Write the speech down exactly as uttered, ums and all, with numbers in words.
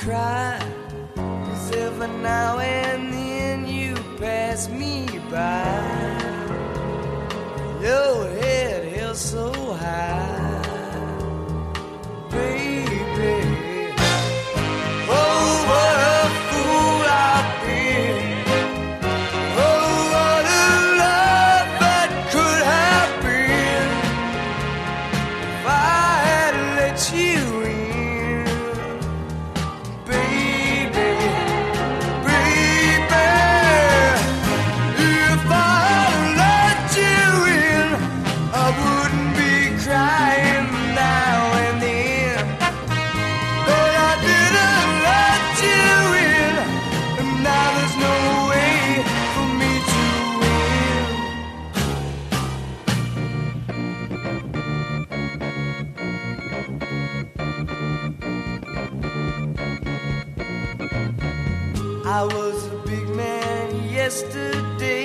cry, 'cause every now and then you pass me by. Your head held so high, baby. Oh, what a fool I've been. Oh, what a love that could have been if I had let you in, baby, baby. If I had let you in, I wouldn't be crying now and then. But I didn't let you in, and now there's no way for me to win. I was a big man yesterday,